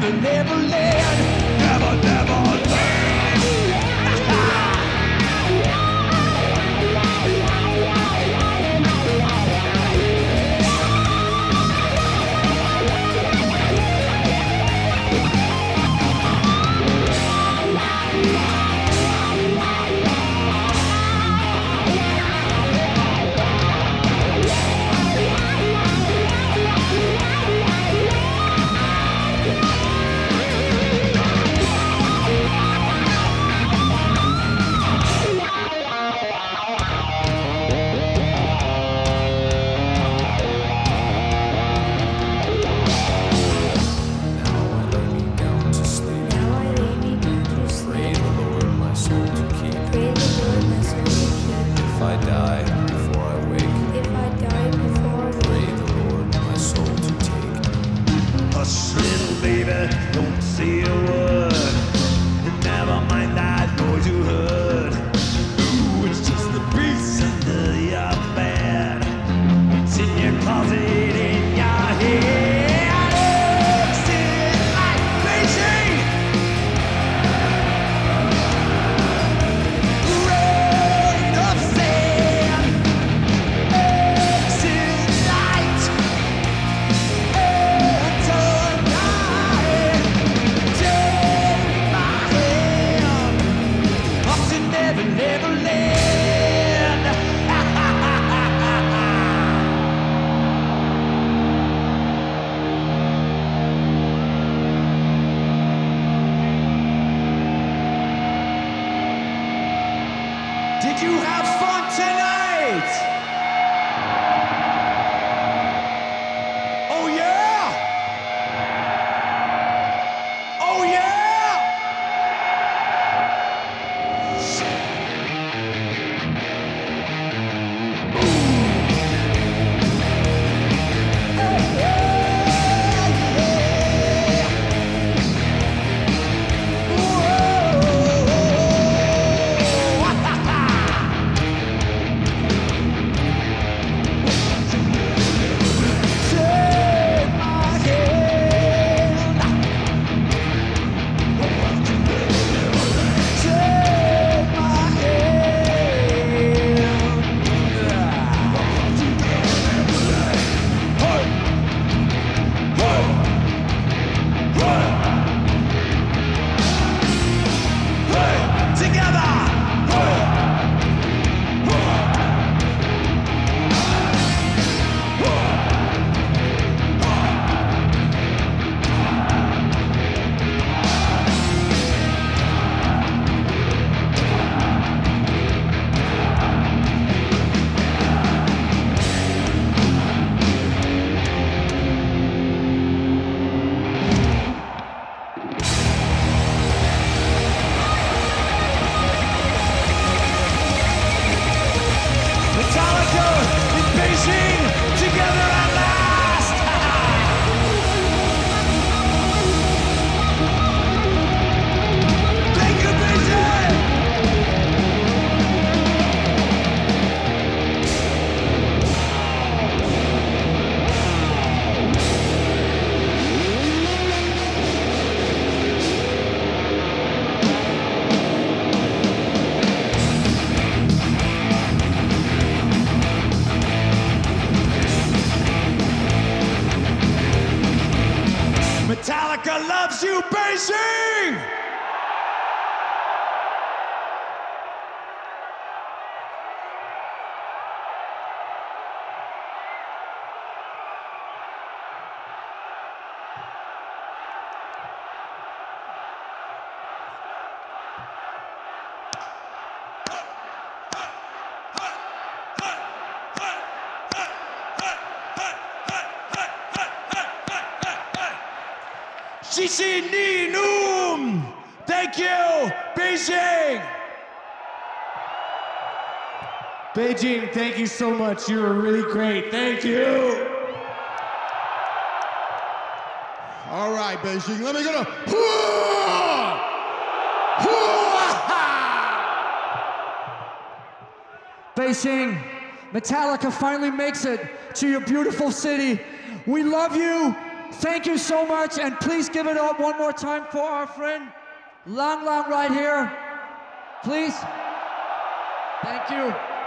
never land. Never, never land. Don't say a word, never mind that noise you heard. Ooh, it's just the beast under your bed. It's in your closet, in your head. Exit like Beijing. Rain of sand. Exit light. Did you have fun tonight? Oh yeah? Oh yeah? Metallica loves you, Beijing! Shishi Ni Noom! Thank you, Beijing! Beijing, thank you so much. You were really great. Thank you. All right, Beijing, let me go to... Beijing, Metallica finally makes it to your beautiful city. We love you. thank you so much, and please give it up one more time for our friend Lang Lang right here. Please. Thank you.